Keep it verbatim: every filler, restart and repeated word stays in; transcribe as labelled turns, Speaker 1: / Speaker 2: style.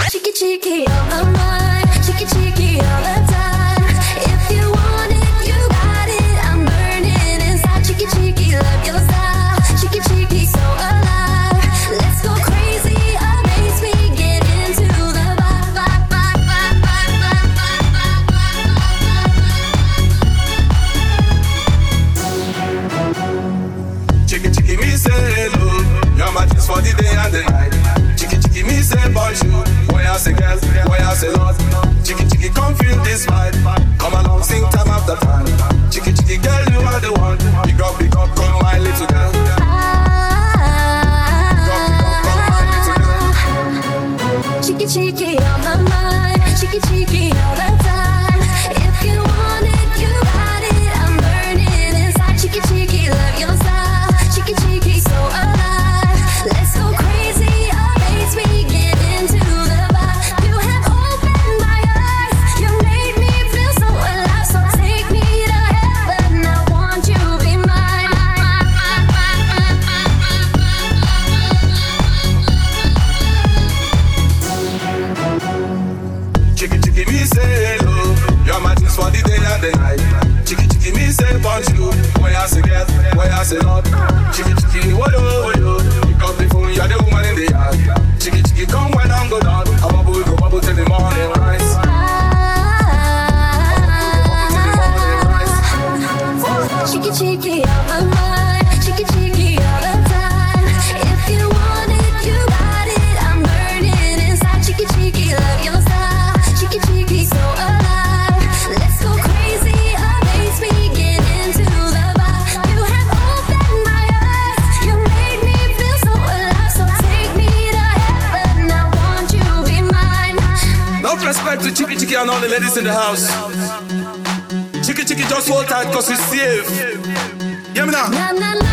Speaker 1: Cheeky cheeky on my mind, cheeky cheeky all the time. If you want it, you got it. I'm burning inside. Cheeky cheeky, love your style. Cheeky cheeky, so alive. Let's go crazy, amaze me, get into the vibe, vibe, vibe, vibe, vibe, vibe, vibe, vibe.
Speaker 2: Cheeky cheeky, me say hello. You're my kiss for the day and the night. Cheeky cheeky, me say bonjour. Boy I say girl, boy I say lord. Cheeky cheeky, come feel this vibe. Come along, sing time after time. Cheeky cheeky, girl, you are the one. Big up, big up, come my little girl. Big up, big up, come my little girl.
Speaker 1: Cheeky cheeky on my mind, cheeky cheeky all the time. If you want it, you got it. I'm burning inside. Cheeky cheeky, love your style. Cheeky cheeky, so alive. Let's go crazy, amaze me, get into the vibe. You have opened my eyes, you made me feel so alive. So take me to heaven, I want you to be mine.
Speaker 2: Cheeky cheeky, me say hello. You're my kiss for the day and the night. Cheeky cheeky, me say bonjour. Boy I say girl, boy I say lord. Cheeky cheeky, what oh yo. Pick up the phone, you're the woman in the yard. Cheeky cheeky, come when I'm go down. I bubble, go bubble till the morning rise.
Speaker 1: Cheeky cheeky on my mind, cheeky cheeky all the time. If you want it, you got it. I'm burning inside. Cheeky cheeky, love your style. Cheeky cheeky, so alive. Let's go crazy, amaze me, get into the vibe. You have opened my eyes, you made me feel so alive. So take me to heaven, I want you to be mine.
Speaker 2: Enough respect to Cheeky Cheeky and all the ladies in the house. Cheeky Cheeky, just hold tight cause we safe. Hear me now.
Speaker 1: Na na na.